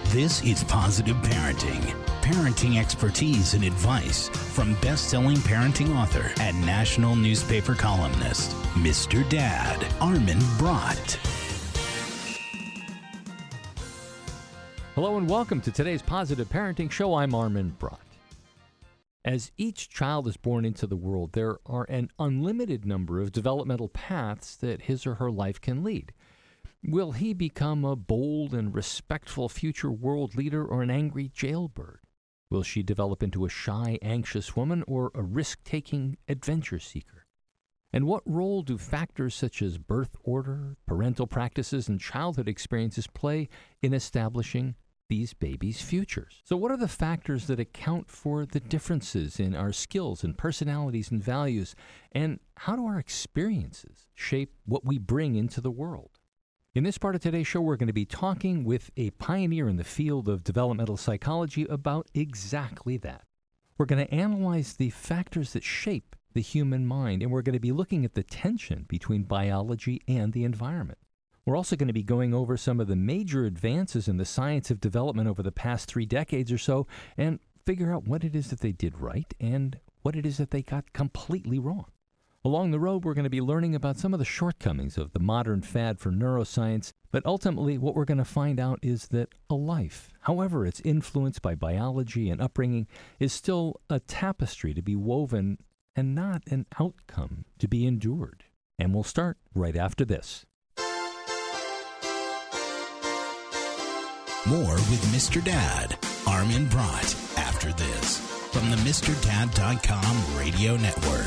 This is Positive Parenting. Parenting expertise and advice from best-selling parenting author and national newspaper columnist, Mr. Dad, Armin Brott. Hello and welcome to today's Positive Parenting Show. I'm Armin Brott. As each child is born into the world, there are an unlimited number of developmental paths that his or her life can lead. Will he become a bold and respectful future world leader or an angry jailbird? Will she develop into a shy, anxious woman or a risk-taking adventure seeker? And what role do factors such as birth order, parental practices, and childhood experiences play in establishing these babies' futures? So what are the factors that account for the differences in our skills and personalities and values? And how do our experiences shape what we bring into the world? In this part of today's show, we're going to be talking with a pioneer in the field of developmental psychology about exactly that. We're going to analyze the factors that shape the human mind, and we're going to be looking at the tension between biology and the environment. We're also going to be going over some of the major advances in the science of development over the past 3 decades or so and figure out what it is that they did right and what it is that they got completely wrong. Along the road, we're going to be learning about some of the shortcomings of the modern fad for neuroscience, but ultimately what we're going to find out is that a life, however it's influenced by biology and upbringing, is still a tapestry to be woven and not an outcome to be endured. And we'll start right after this. More with Mr. Dad, Armin Brott, after this, from the MrDad.com radio network.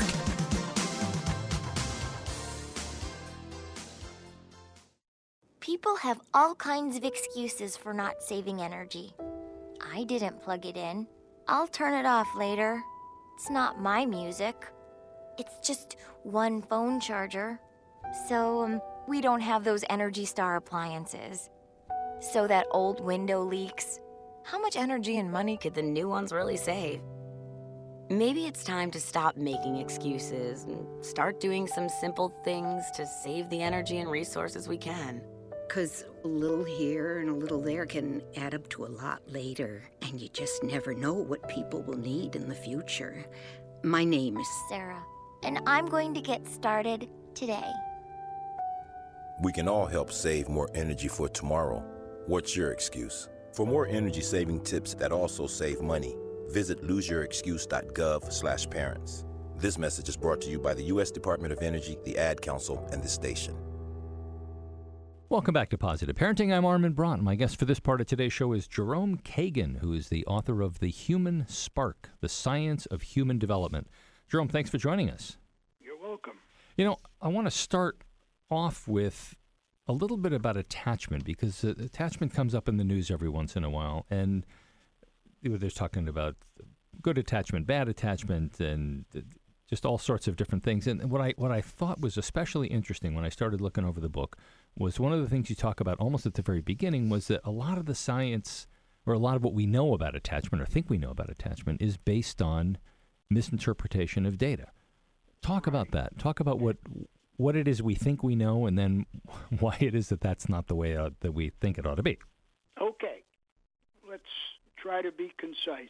People have all kinds of excuses for not saving energy. I didn't plug it in. I'll turn it off later. It's not my music. It's just one phone charger. So, we don't have those Energy Star appliances. So that old window leaks. How much energy and money could the new ones really save? Maybe it's time to stop making excuses and start doing some simple things to save the energy and resources we can. Because a little here and a little there can add up to a lot later, and you just never know what people will need in the future. My name is Sarah, and I'm going to get started today. We can all help save more energy for tomorrow. What's your excuse? For more energy-saving tips that also save money, visit loseyourexcuse.gov/parents. This message is brought to you by the U.S. Department of Energy, the Ad Council, and this station. Welcome back to Positive Parenting. I'm Armin Brott. My guest for this part of today's show is Jerome Kagan, who is the author of The Human Spark, The Science of Human Development. Jerome, thanks for joining us. You're welcome. You know, I want to start off with a little bit about attachment, because attachment comes up in the news every once in a while, and they're talking about good attachment, bad attachment, and just all sorts of different things. And what I thought was especially interesting when I started looking over the book was one of the things you talk about almost at the very beginning was that a lot of the science, or a lot of what we know about attachment or think we know about attachment, is based on misinterpretation of data. Talk about that. Talk about what it is we think we know, and then why it is that that's not the way that we think it ought to be. Okay. Let's try to be concise.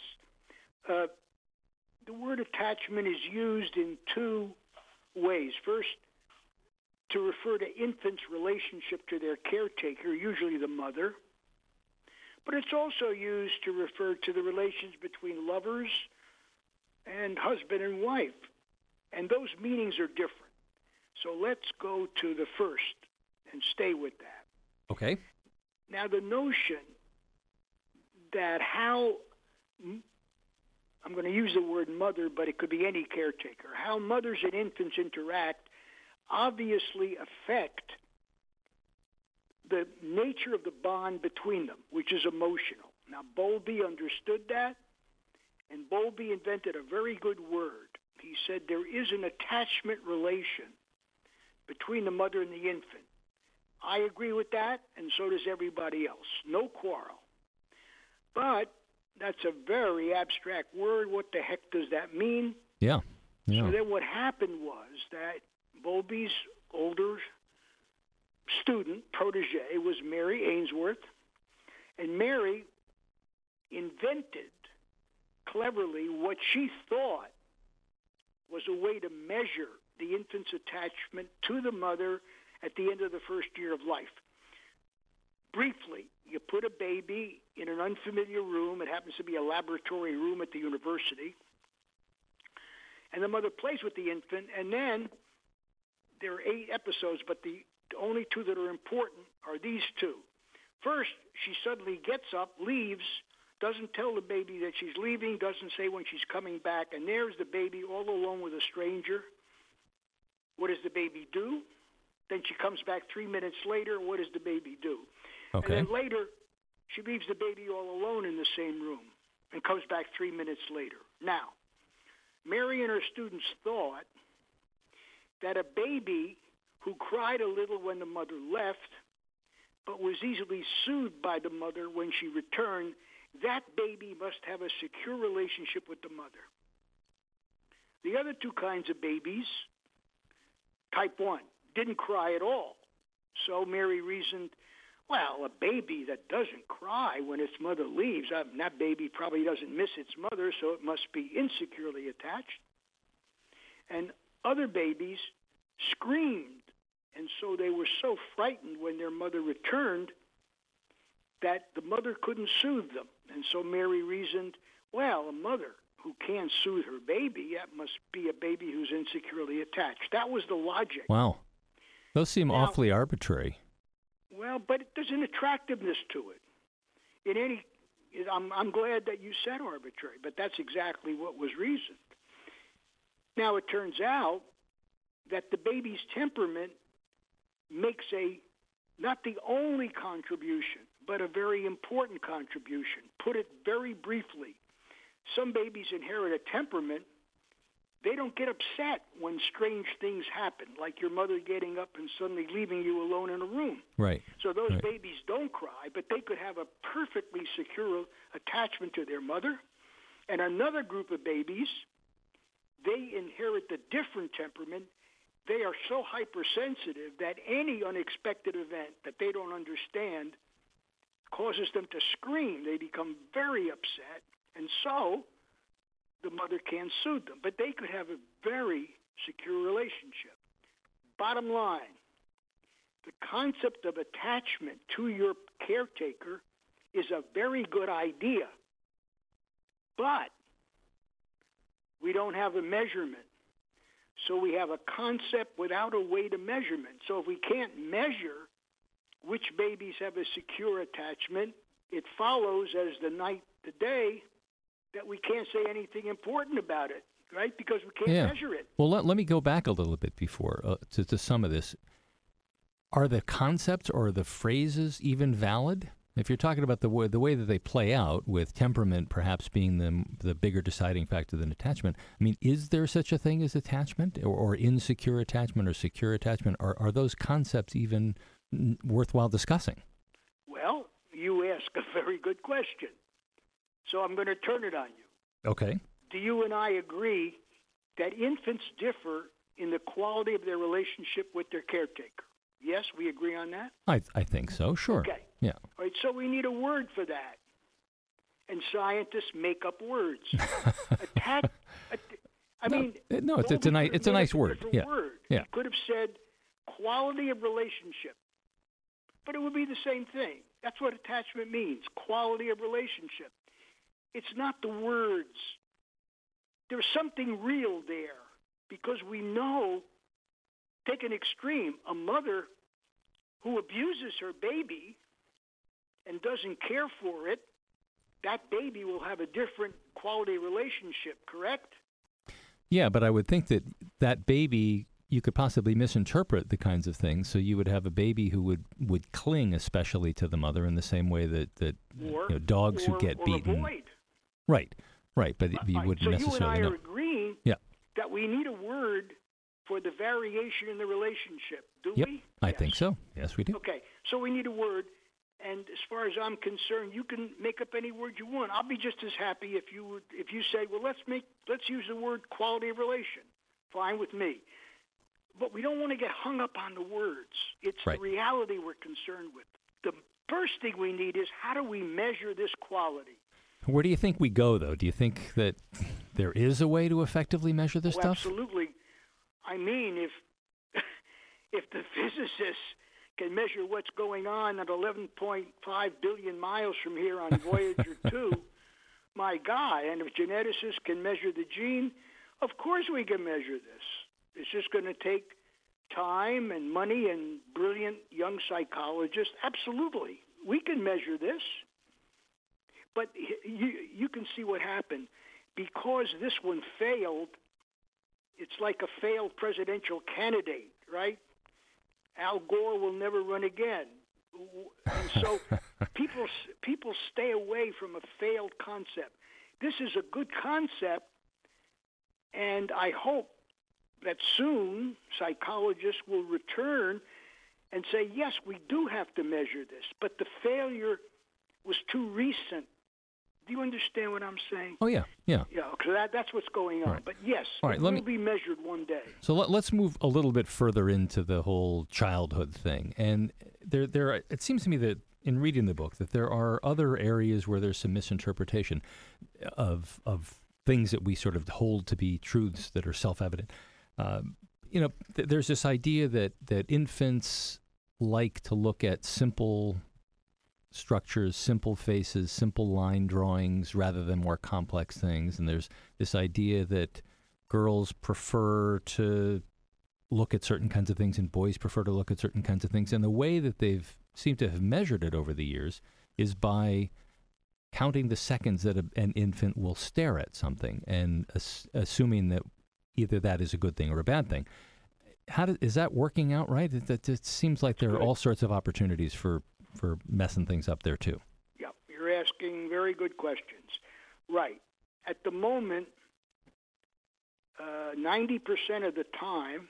The word attachment is used in 2 ways. First, to refer to infants' relationship to their caretaker, usually the mother. But it's also used to refer to the relations between lovers and husband and wife. And those meanings are different. So let's go to the first and stay with that. Okay. Now, the notion that how, I'm going to use the word mother, but it could be any caretaker, how mothers and infants interact obviously affect the nature of the bond between them, which is emotional. Now, Bowlby understood that, and Bowlby invented a very good word. He said there is an attachment relation between the mother and the infant. I agree with that, and so does everybody else. No quarrel. But that's a very abstract word. What the heck does that mean? Yeah. So then what happened was that Bowlby's older student, protege, was Mary Ainsworth. And Mary invented cleverly what she thought was a way to measure the infant's attachment to the mother at the end of the first year of life. Briefly, you put a baby in an unfamiliar room. It happens to be a laboratory room at the university. And the mother plays with the infant, and then there are 8 episodes, but the only 2 that are important are these 2. First, she suddenly gets up, leaves, doesn't tell the baby that she's leaving, doesn't say when she's coming back, and there's the baby all alone with a stranger. What does the baby do? Then she comes back 3 minutes later. What does the baby do? Okay. And then later, she leaves the baby all alone in the same room and comes back 3 minutes later. Now, Mary and her students thought that a baby who cried a little when the mother left but was easily soothed by the mother when she returned, that baby must have a secure relationship with the mother. The other 2 kinds of babies, type 1, didn't cry at all. So Mary reasoned, well, a baby that doesn't cry when its mother leaves, that baby probably doesn't miss its mother, so it must be insecurely attached. And other babies screamed, and so they were so frightened when their mother returned that the mother couldn't soothe them. And so Mary reasoned, well, a mother who can't soothe her baby, that must be a baby who's insecurely attached. That was the logic. Wow. Those seem awfully arbitrary. Well, but there's an attractiveness to it. I'm glad that you said arbitrary, but that's exactly what was reasoned. Now, it turns out that the baby's temperament makes not the only contribution, but a very important contribution. Put it very briefly, some babies inherit a temperament. They don't get upset when strange things happen, like your mother getting up and suddenly leaving you alone in a room. Right. So those babies don't cry, but they could have a perfectly secure attachment to their mother. And another group of babies, they inherit the different temperament. They are so hypersensitive that any unexpected event that they don't understand causes them to scream. They become very upset, and so the mother can't soothe them. But they could have a very secure relationship. Bottom line, the concept of attachment to your caretaker is a very good idea, but we don't have a measurement. So we have a concept without a way to measurement. So if we can't measure which babies have a secure attachment, it follows as the night to day that we can't say anything important about it, right? Because we can't measure it. Well, let me go back a little bit before to some of this. Are the concepts or the phrases even valid? If you're talking about the way that they play out, with temperament perhaps being the bigger deciding factor than attachment, I mean, is there such a thing as attachment or insecure attachment or secure attachment? Are those concepts even worthwhile discussing? Well, you ask a very good question. So I'm going to turn it on you. Okay. Do you and I agree that infants differ in the quality of their relationship with their caretaker? Yes, we agree on that? I think so, sure. Okay. Yeah. All right, so we need a word for that. And scientists make up words. It's a nice word. Yeah. Word. Yeah. You could have said quality of relationship, but it would be the same thing. That's what attachment means, quality of relationship. It's not the words. There's something real there because we know, take an extreme, a mother who abuses her baby and doesn't care for it, that baby will have a different quality relationship, correct? Yeah, but I would think that baby, you could possibly misinterpret the kinds of things. So you would have a baby who would cling especially to the mother in the same way that dogs who get beaten. Avoid. Right, but you wouldn't necessarily know. So you and I are agreeing that we need a word for the variation in the relationship, do we? I think so. Yes, we do. Okay, so we need a word, and as far as I'm concerned, you can make up any word you want. I'll be just as happy if you say, well, let's use the word quality of relation. Fine with me. But we don't want to get hung up on the words. It's the reality we're concerned with. The first thing we need is, how do we measure this quality? Where do you think we go, though? Do you think that there is a way to effectively measure this stuff? Absolutely. I mean, if the physicists can measure what's going on at 11.5 billion miles from here on Voyager 2, my God, and if geneticists can measure the gene, of course we can measure this. It's just going to take time and money and brilliant young psychologists. Absolutely. We can measure this. But you can see what happened. Because this one failed, it's like a failed presidential candidate, right? Al Gore will never run again. And so people stay away from a failed concept. This is a good concept, and I hope that soon psychologists will return and say, yes, we do have to measure this, but the failure was too recent. Do you understand what I'm saying? Oh, yeah. Yeah, because that's what's going on. Right. But yes, it will be measured one day. So let's move a little bit further into the whole childhood thing. And it seems to me that in reading the book that there are other areas where there's some misinterpretation of things that we sort of hold to be truths that are self-evident. There's this idea that infants like to look at simple structures, simple faces, simple line drawings rather than more complex things. And there's this idea that girls prefer to look at certain kinds of things and boys prefer to look at certain kinds of things. And the way that they've seemed to have measured it over the years is by counting the seconds that an infant will stare at something and assuming that either that is a good thing or a bad thing. Is that working out right? It seems like there are all sorts of opportunities for messing things up there, too. Yeah, you're asking very good questions. Right. At the moment, 90% of the time,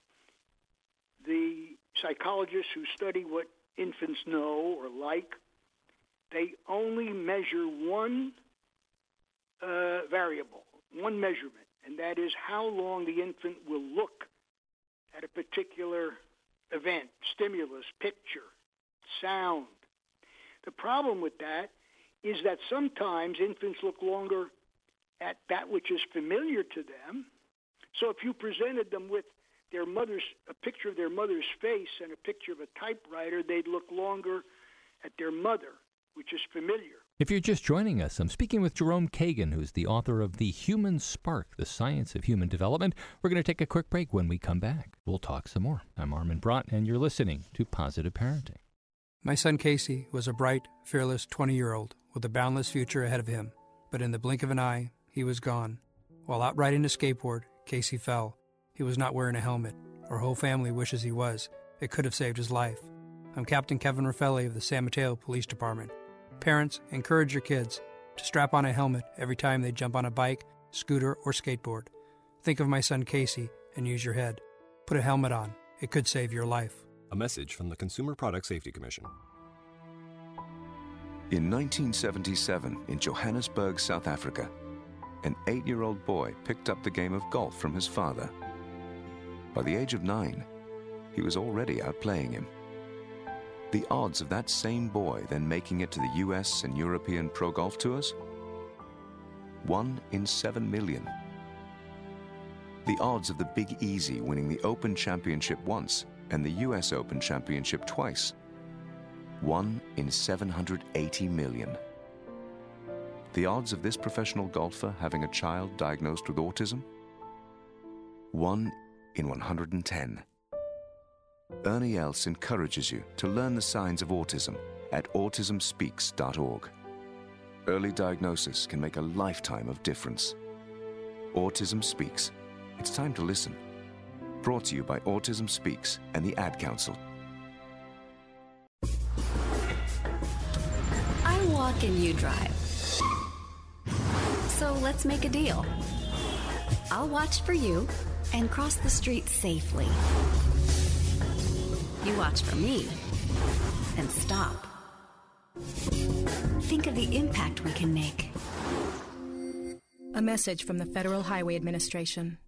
the psychologists who study what infants know or like, they only measure one variable, one measurement, and that is how long the infant will look at a particular event, stimulus, picture, sound. The problem with that is that sometimes infants look longer at that which is familiar to them. So if you presented them with a picture of their mother's face and a picture of a typewriter, they'd look longer at their mother, which is familiar. If you're just joining us, I'm speaking with Jerome Kagan, who's the author of The Human Spark, The Science of Human Development. We're going to take a quick break. When we come back, we'll talk some more. I'm Armin Brott, and you're listening to Positive Parenting. My son Casey was a bright, fearless 20-year-old with a boundless future ahead of him. But in the blink of an eye, he was gone. While out riding a skateboard, Casey fell. He was not wearing a helmet. Our whole family wishes he was. It could have saved his life. I'm Captain Kevin Raffelli of the San Mateo Police Department. Parents, encourage your kids to strap on a helmet every time they jump on a bike, scooter, or skateboard. Think of my son Casey and use your head. Put a helmet on. It could save your life. A message from the Consumer Product Safety Commission. In 1977, in Johannesburg, South Africa, an 8-year-old boy picked up the game of golf from his father. By the age of 9, he was already outplaying him. The odds of that same boy then making it to the US and European Pro Golf Tours? 1 in 7 million. The odds of the Big Easy winning the Open Championship once and the US Open Championship twice? 1 in 780 million. The odds of this professional golfer having a child diagnosed with autism? 1 in 110. Ernie Els encourages you to learn the signs of autism at autismspeaks.org. Early diagnosis can make a lifetime of difference. Autism Speaks. It's time to listen. Brought to you by Autism Speaks and the Ad Council. I walk and you drive. So let's make a deal. I'll watch for you and cross the street safely. You watch for me and stop. Think of the impact we can make. A message from the Federal Highway Administration.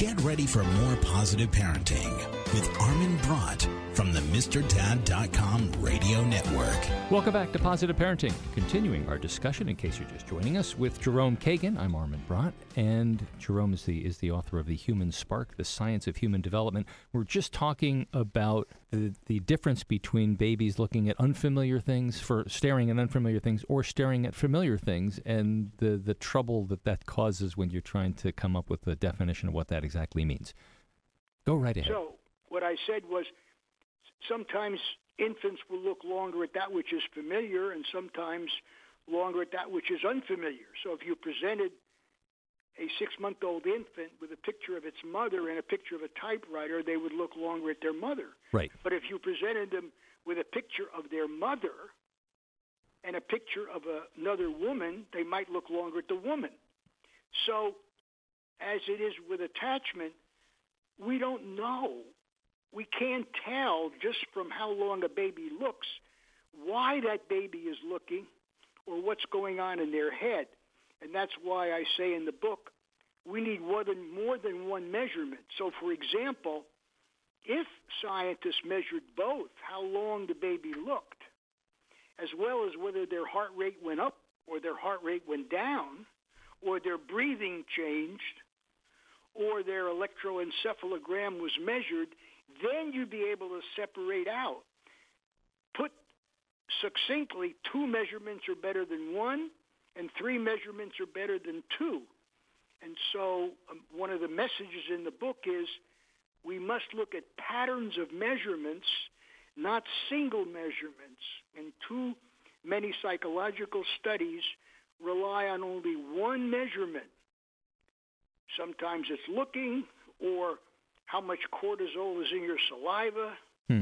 Get ready for more positive parenting with Armin Brott from the MrDad.com radio network. Welcome back to Positive Parenting. Continuing our discussion, in case you're just joining us, with Jerome Kagan. I'm Armin Brott, and Jerome is the author of The Human Spark, The Science of Human Development. We're just talking about the difference between babies looking at unfamiliar things, for staring at unfamiliar things, or staring at familiar things, and the trouble that causes when you're trying to come up with a definition of what that exactly means. Go right ahead. So what I said was sometimes infants will look longer at that which is familiar and sometimes longer at that which is unfamiliar. So if you presented a 6-month-old infant with a picture of its mother and a picture of a typewriter, they would look longer at their mother. Right. But if you presented them with a picture of their mother and a picture of another woman, they might look longer at the woman. So as it is with attachment, we don't know. We can't tell just from how long a baby looks why that baby is looking or what's going on in their head. And that's why I say in the book, we need more than one measurement. So, for example, if scientists measured both how long the baby looked, as well as whether their heart rate went up or their heart rate went down, or their breathing changed, or their electroencephalogram was measured, then you'd be able to separate out. Put succinctly, 2 measurements are better than 1, and 3 measurements are better than 2. And so one of the messages in the book is we must look at patterns of measurements, not single measurements. And too many psychological studies rely on only one measurement. Sometimes it's looking, or how much cortisol is in your saliva,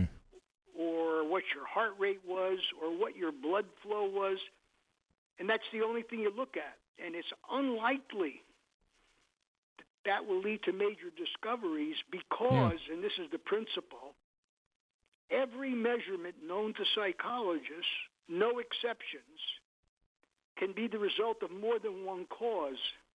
or what your heart rate was, or what your blood flow was. And that's the only thing you look at. And it's unlikely that will lead to major discoveries because, and this is the principle, every measurement known to psychologists, no exceptions, can be the result of more than one cause.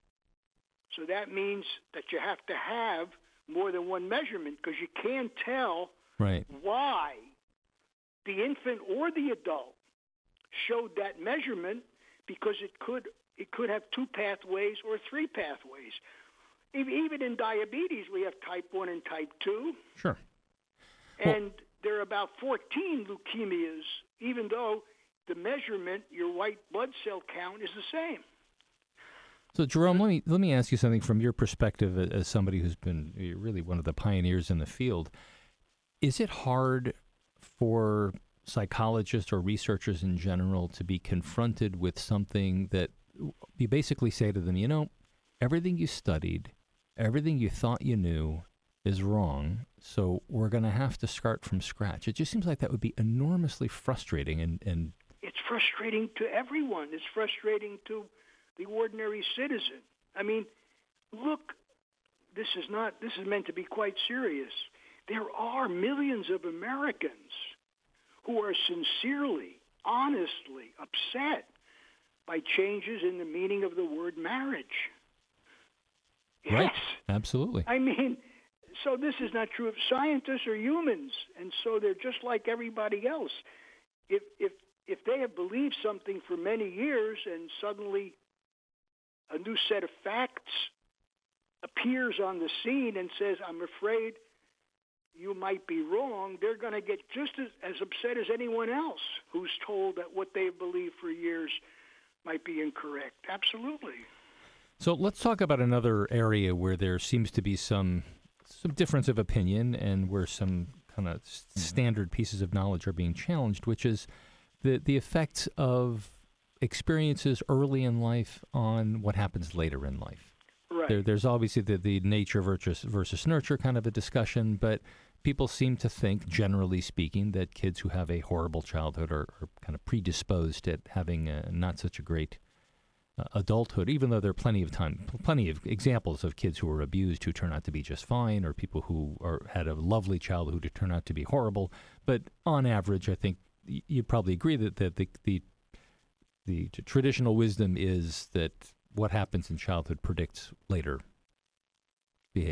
So that means that you have to have more than one measurement because you can't tell why the infant or the adult showed that measurement, because it could have 2 pathways or 3 pathways. Even in diabetes, we have type 1 and type 2. Sure. And there are about 14 leukemias, even though the measurement, your white blood cell count, is the same. So, Jerome, let me ask you something from your perspective as somebody who's been really one of the pioneers in the field. Is it hard for psychologists or researchers in general to be confronted with something that you basically say to them, everything you studied, everything you thought you knew is wrong, so we're going to have to start from scratch? It just seems like that would be enormously frustrating. And it's frustrating to everyone. It's frustrating to the ordinary citizen. I mean, look, this is meant to be quite serious. There are millions of Americans who are sincerely, honestly upset by changes in the meaning of the word marriage. Right. Yes. Absolutely. I mean, so this is not true. Scientists are humans, and so they're just like everybody else. If they have believed something for many years and suddenly a new set of facts appears on the scene and says, I'm afraid you might be wrong, they're going to get just as upset as anyone else who's told that what they've believed for years might be incorrect. Absolutely. So let's talk about another area where there seems to be some difference of opinion and where some kind of standard pieces of knowledge are being challenged, which is the effects of experiences early in life on what happens later in life. Right. There's obviously the nature versus nurture kind of a discussion, but people seem to think, generally speaking, that kids who have a horrible childhood are kind of predisposed at having not such a great adulthood, even though there are plenty of examples of kids who were abused who turn out to be just fine, or people who had a lovely childhood who turn out to be horrible. But on average, I think you'd probably agree that the traditional wisdom is that what happens in childhood predicts later behavior. Right.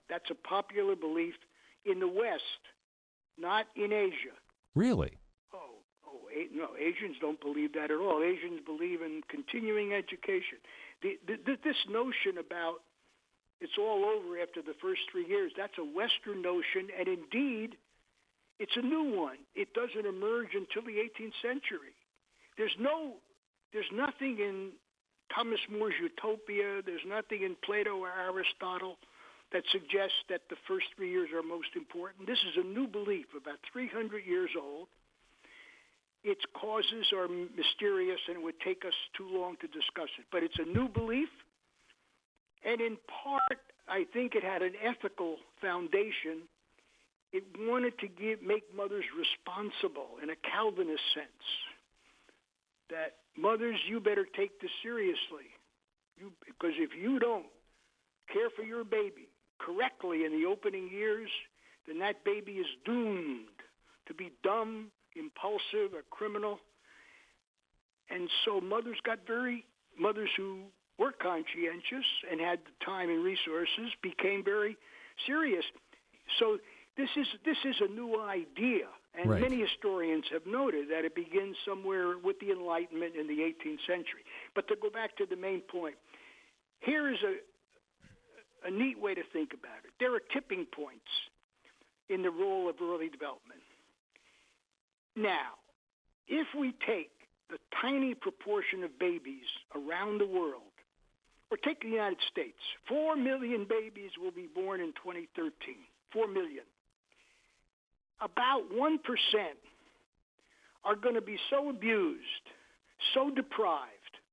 That's a popular belief in the West, not in Asia. Really? No, Asians don't believe that at all. Asians believe in continuing education. This notion about it's all over after the first 3 years, that's a Western notion, and indeed, it's a new one. It doesn't emerge until the 18th century. There's nothing in Thomas More's Utopia, there's nothing in Plato or Aristotle that suggests that the first 3 years are most important. This is a new belief, about 300 years old. Its causes are mysterious, and it would take us too long to discuss it. But it's a new belief, and in part, I think it had an ethical foundation. It wanted to make mothers responsible in a Calvinist sense, that mothers, you better take this seriously, because if you don't care for your baby correctly in the opening years, then that baby is doomed to be dumb, impulsive, a criminal. And so mothers who were conscientious and had the time and resources became very serious. So this is a new idea, and right. Many historians have noted that it begins somewhere with the Enlightenment in the 18th century. But to go back to the main point, here is a neat way to think about it. There are tipping points in the role of early development. Now, if we take the tiny proportion of babies around the world, or take the United States, 4 million babies will be born in 2013, 4 million. About 1% are going to be so abused, so deprived,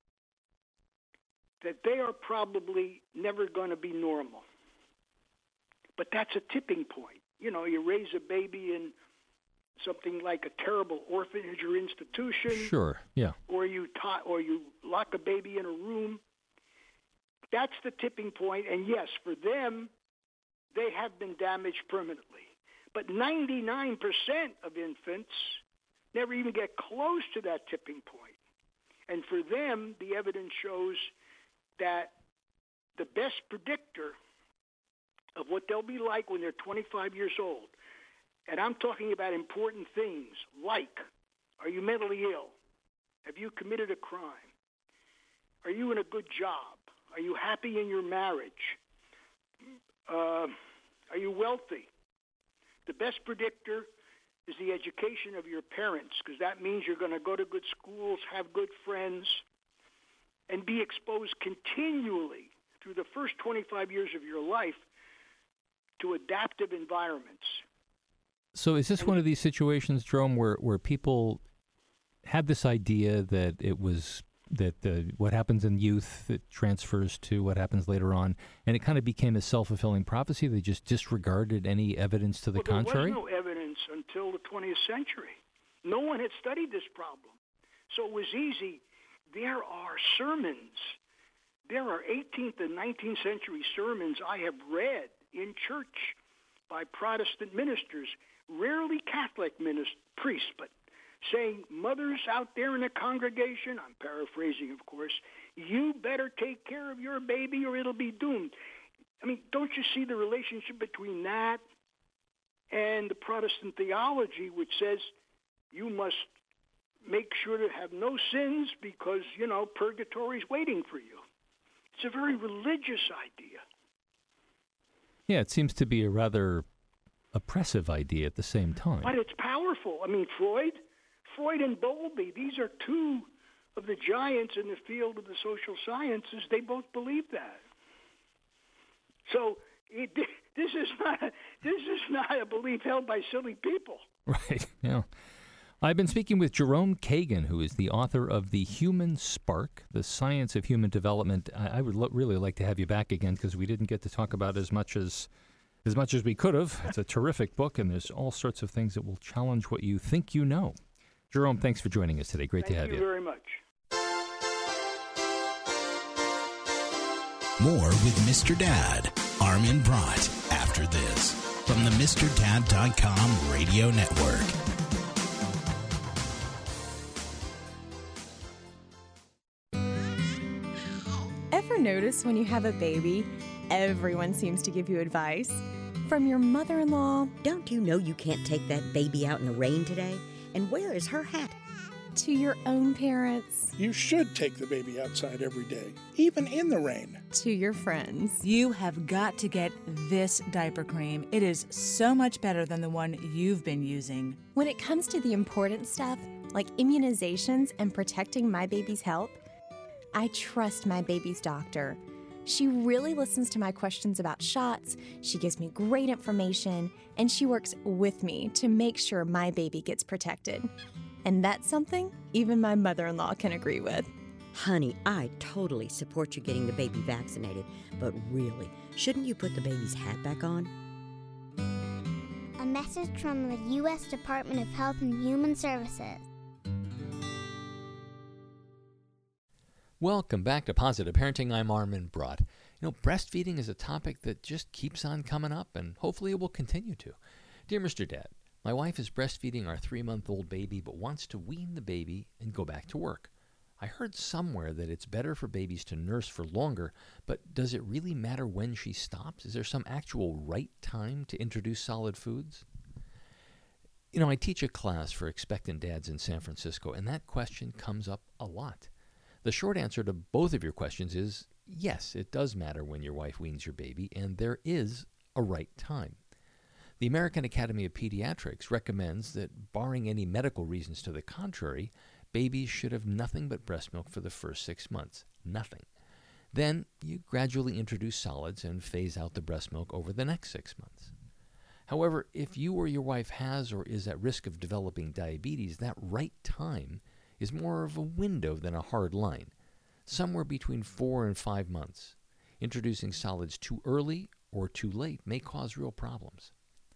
that they are probably never going to be normal. But that's a tipping point. You know, you raise a baby in something like a terrible orphanage or institution. Sure, yeah. Or you lock a baby in a room. That's the tipping point. And yes, for them, they have been damaged permanently. But 99% of infants never even get close to that tipping point. And for them, the evidence shows that the best predictor of what they'll be like when they're 25 years old, and I'm talking about important things like, are you mentally ill? Have you committed a crime? Are you in a good job? Are you happy in your marriage? Are you wealthy? The best predictor is the education of your parents, because that means you're going to go to good schools, have good friends, and be exposed continually through the first 25 years of your life to adaptive environments. So is this one of these situations, Jerome, where people had this idea that it was that what happens in youth that transfers to what happens later on, and it kind of became a self-fulfilling prophecy? They just disregarded any evidence to the contrary? There was no evidence until the 20th century. No one had studied this problem. So it was easy. There are sermons. There are 18th and 19th century sermons I have read in church by Protestant ministers, rarely Catholic priests, but saying, mothers out there in the congregation, I'm paraphrasing, of course, you better take care of your baby or it'll be doomed. I mean, don't you see the relationship between that and the Protestant theology, which says you must make sure to have no sins because, you know, purgatory's waiting for you. It's a very religious idea. Yeah, it seems to be a rather oppressive idea at the same time. But it's powerful. I mean, Freud and Bowlby, these are two of the giants in the field of the social sciences. They both believe that. So this is not a belief held by silly people. Right, yeah. I've been speaking with Jerome Kagan, who is the author of The Human Spark, The Science of Human Development. I would really like to have you back again because we didn't get to talk about as much as we could have. It's a terrific book, and there's all sorts of things that will challenge what you think you know. Jerome, thanks for joining us today. Great to have you. Thank you very much. More with Mr. Dad, Armin Brott, after this, from the MrDad.com radio network. Ever notice when you have a baby, everyone seems to give you advice. From your mother-in-law. Don't you know you can't take that baby out in the rain today? And where is her hat? To your own parents. You should take the baby outside every day, even in the rain. To your friends. You have got to get this diaper cream. It is so much better than the one you've been using. When it comes to the important stuff, like immunizations and protecting my baby's health, I trust my baby's doctor. She really listens to my questions about shots, she gives me great information, and she works with me to make sure my baby gets protected. And that's something even my mother-in-law can agree with. Honey, I totally support you getting the baby vaccinated, but really, shouldn't you put the baby's hat back on? A message from the U.S. Department of Health and Human Services. Welcome back to Positive Parenting. I'm Armin Brott. You know, breastfeeding is a topic that just keeps on coming up, and hopefully it will continue to. Dear Mr. Dad, my wife is breastfeeding our 3-month-old baby but wants to wean the baby and go back to work. I heard somewhere that it's better for babies to nurse for longer, but does it really matter when she stops? Is there some actual right time to introduce solid foods? You know, I teach a class for expectant dads in San Francisco, and that question comes up a lot. The short answer to both of your questions is yes, it does matter when your wife weans your baby, and there is a right time. The American Academy of Pediatrics recommends that, barring any medical reasons to the contrary, babies should have nothing but breast milk for the first 6 months. Nothing. Then you gradually introduce solids and phase out the breast milk over the next 6 months. However, if you or your wife has or is at risk of developing diabetes, that right time is more of a window than a hard line, somewhere between 4 and 5 months. Introducing solids too early or too late may cause real problems.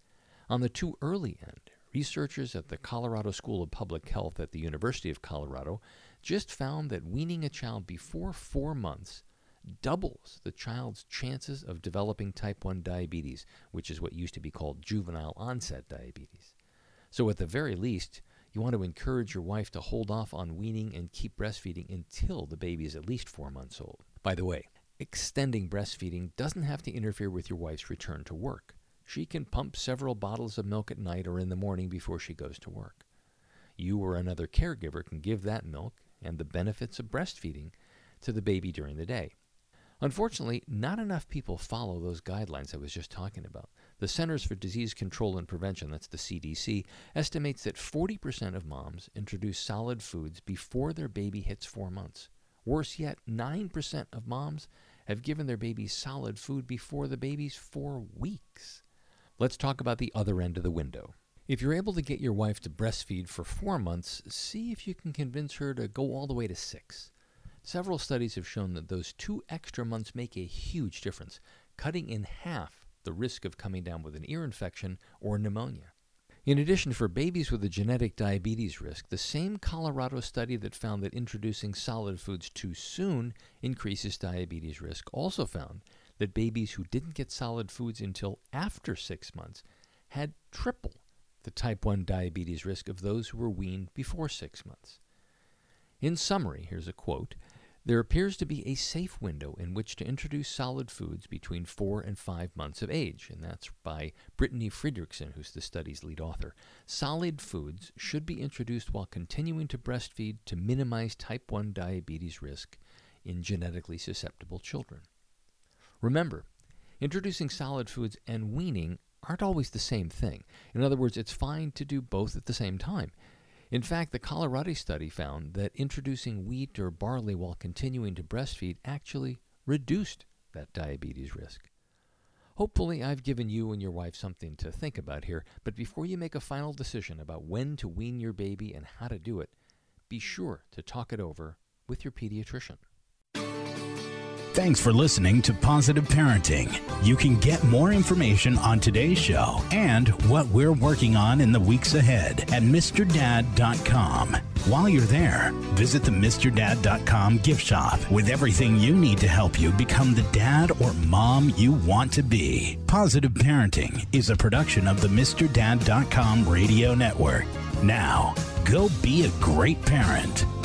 On the too early end, researchers at the Colorado School of Public Health at the University of Colorado just found that weaning a child before 4 months doubles the child's chances of developing type 1 diabetes, which is what used to be called juvenile onset diabetes. So at the very least, you want to encourage your wife to hold off on weaning and keep breastfeeding until the baby is at least 4 months old. By the way, extending breastfeeding doesn't have to interfere with your wife's return to work. She can pump several bottles of milk at night or in the morning before she goes to work. You or another caregiver can give that milk and the benefits of breastfeeding to the baby during the day. Unfortunately, not enough people follow those guidelines I was just talking about. The Centers for Disease Control and Prevention, that's the CDC, estimates that 40% of moms introduce solid foods before their baby hits 4 months. Worse yet, 9% of moms have given their babies solid food before the baby's 4 weeks. Let's talk about the other end of the window. If you're able to get your wife to breastfeed for 4 months, see if you can convince her to go all the way to 6. Several studies have shown that those 2 extra months make a huge difference, cutting in half the risk of coming down with an ear infection or pneumonia. In addition, for babies with a genetic diabetes risk, the same Colorado study that found that introducing solid foods too soon increases diabetes risk also found that babies who didn't get solid foods until after 6 months had triple the type 1 diabetes risk of those who were weaned before 6 months. In summary, here's a quote, "There appears to be a safe window in which to introduce solid foods between 4 and 5 months of age," and that's by Brittany Friedrichsen, who's the study's lead author. Solid foods should be introduced while continuing to breastfeed to minimize type 1 diabetes risk in genetically susceptible children. Remember, introducing solid foods and weaning aren't always the same thing. In other words, it's fine to do both at the same time. In fact, the Colorado study found that introducing wheat or barley while continuing to breastfeed actually reduced that diabetes risk. Hopefully, I've given you and your wife something to think about here, but before you make a final decision about when to wean your baby and how to do it, be sure to talk it over with your pediatrician. Thanks for listening to Positive Parenting. You can get more information on today's show and what we're working on in the weeks ahead at MrDad.com. While you're there, visit the MrDad.com gift shop with everything you need to help you become the dad or mom you want to be. Positive Parenting is a production of the MrDad.com radio network. Now, go be a great parent.